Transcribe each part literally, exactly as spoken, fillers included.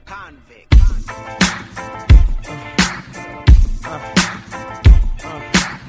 Convict. Uh, uh,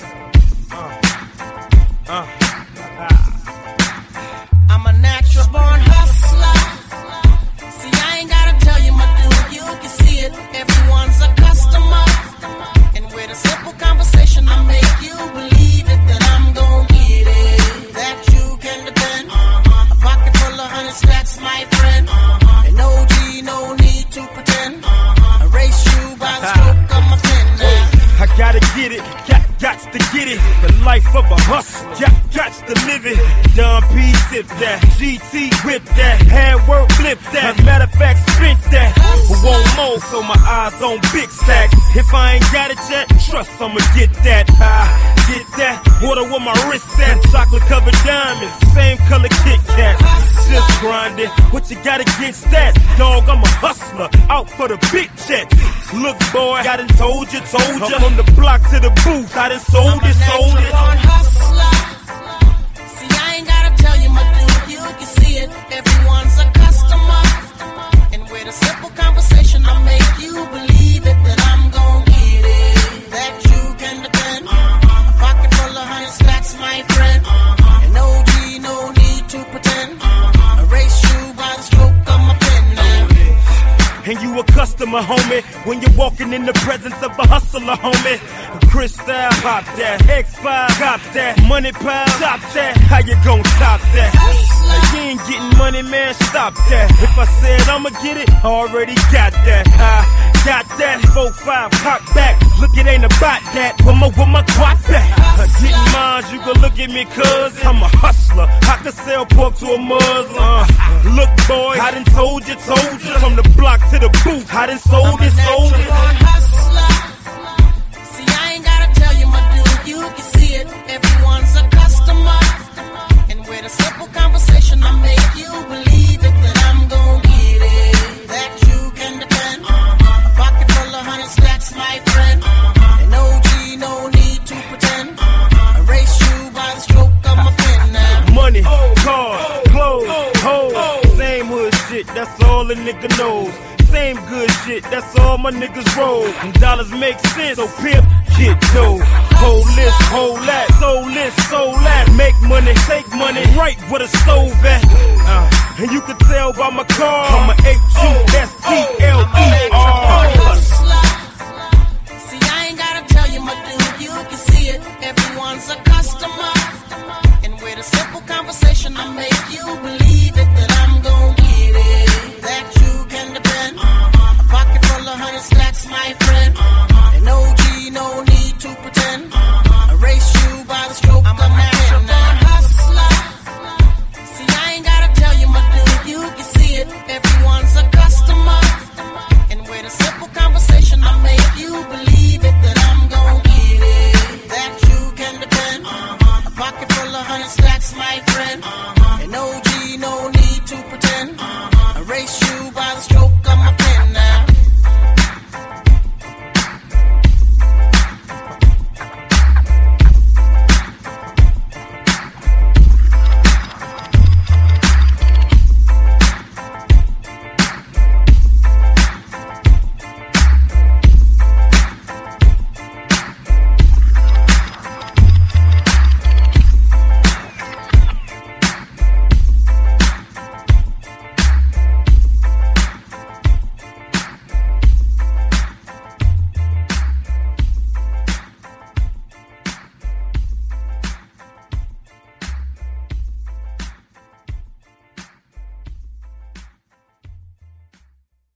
uh, uh, uh. I'm a natural born hustler. See, I ain't gotta tell you, my dude, you can see it. Everyone's a customer. And with a simple conversation, I make you believe it, that I'm gon' get it. That you can depend. Uh-huh. A pocket full of hundred stacks, my friend. Uh-huh. And O G, no need to pretend. Uh-huh. Erase you by the stroke of my pen now. I gotta get it, got, got to get it. The life of a hustle, got, got to live it. Don P sip that, G T whip that, hard work flip that. Matter of fact, spent that. But won't more, so my eyes on big stacks. If I ain't got it yet, trust I'ma get that. I get that. Water with my wrist at, chocolate covered diamonds, same color Kit Kat. Just grinding, what you got against that? Dog, I'm a hustler, out for the big checks. Look, boy, I done told you, told you. From the block to the booth, I done sold it, sold it. I'm a hustler. See, I ain't gotta tell you, my dude, you can see it. Everyone's a customer. And with a simple conversation, I make you believe it, that I'm gon' get it. That you can depend. A pocket full of hundred stacks, my friend. And O G, no need to pretend. Erase you by the stroke of my pen now. And you a customer, homie, when you're walking in the presence of a hustler, homie. Crystal, pop that. X five, cop that. Money pile, top that. How you gon' top that? Like, you ain't getting money, man, stop that. If I said I'ma get it, I already got that. I got that. four five, cock back. Look, it ain't about that. With my, with my quad back. I getting mine, you gon' look at me, cuz I'm a hustler. I can sell pork to a Muslim. Uh, look, boy, I done told you, told you. From the block to the booth, I done sold it, sold it. See, I ain't gotta tell you, my dude, you can see it. Everyone's a customer. And with a simple conversation, I make you believe it, that I'm gon' get it. That you can depend. A pocket full of hundred stacks, my friend. And O G, no need to pretend. Erase you by the stroke of my pen now. Money, cars, clothes, hoes. Same hood shit, that's all a nigga knows. Same good shit, that's all my niggas roll. And dollars make sense, so pimp, get dough. Whole list, whole lot, soul list, soul that. Make money, take money, right where the stove at. Uh, and you can tell by my car, I'm a H U S T L E R. See, I ain't gotta tell you, my dude, you can see it. Everyone's a customer. And with a simple conversation, I make you believe it, that I'm gon'